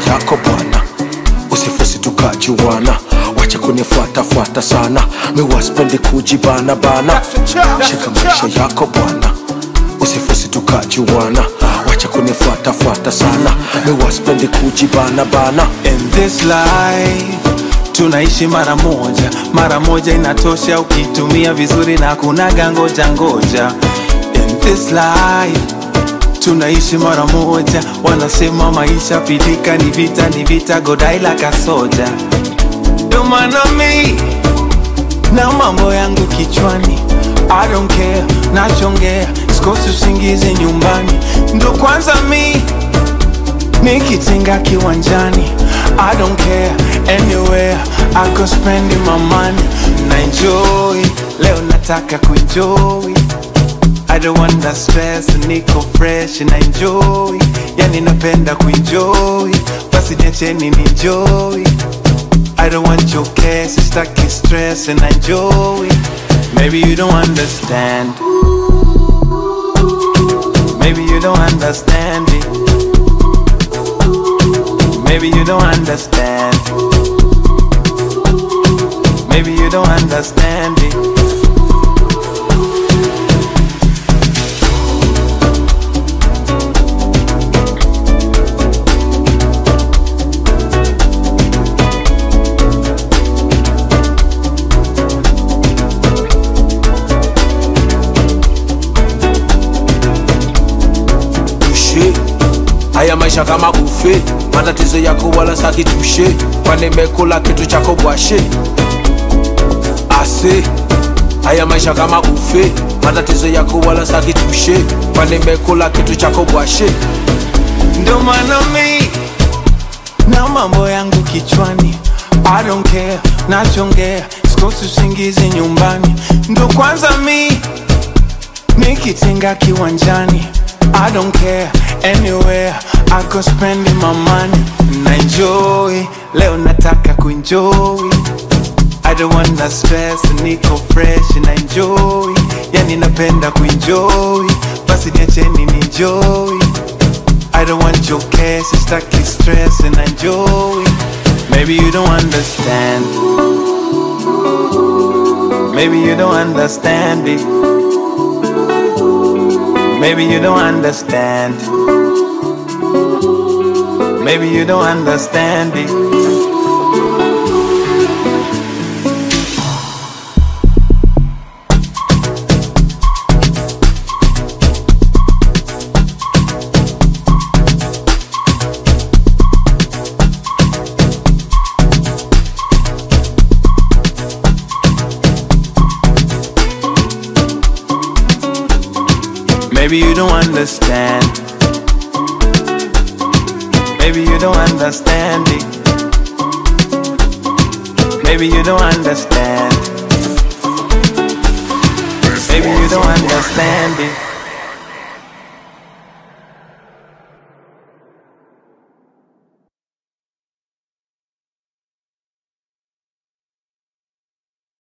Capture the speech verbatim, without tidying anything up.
yako bwana, usifosi tukajuana. Wacha kunifuata fuata sana, mi waspendi kujibana bana. Shika maisha yako bwana, usifosi tukajuana. Wacha kunifuata fuata sana, mi waspendi kujibana bana. In this life tunaishi mara moja, mara moja inatosha ukitumia vizuri na kunaga ngoja ngoja. In this life tunaishi mara moja, wanasema maisha pilika ni vita ni vita, go die like a soldier. Ndo maana mi na mambo yangu kichwani, I don't care, nachongea, sikosi usingizi nyumbani. Ndo kwanza mi nikitinga kiwanjani, I don't care, anywhere I go spending my money. Na enjoy, leo nataka kuenjoy, I don't want that stress, niko fresh na enjoy. Yani napenda kuenjoy, basi niacheni ni enjoy. I don't want your cares, sitaki stress and enjoy. Maybe you don't understand, maybe you don't understand it, maybe you don't understand, maybe you don't understand it. Haya maisha kama buffet, matatizo yako wala saki tushe. Kwani mekula kitu chako bwashe ase. Haya maisha kama buffet, matatizo yako wala saki tushe. Kwani mekula kitu chako bwashe. Ndo maana mi na mambo yangu kichwani, I don't care, nachongea, sikosi usingizi nyumbani. Ndo kwanza mi nikitinga kiwanjani, I don't care, anywhere I go spending my money. Na enjoy, leo nataka kuenjoy, I don't want that stress, niko fresh na enjoy. Yani napenda kuenjoy, basi niacheni ni enjoy. I don't want your cares, sitaki stress and enjoy. Maybe you don't understand, maybe you don't understand it, maybe you don't understand, maybe you don't understand it. Maybe you don't understand, maybe you don't understand it, maybe you don't understand, maybe you don't understand it.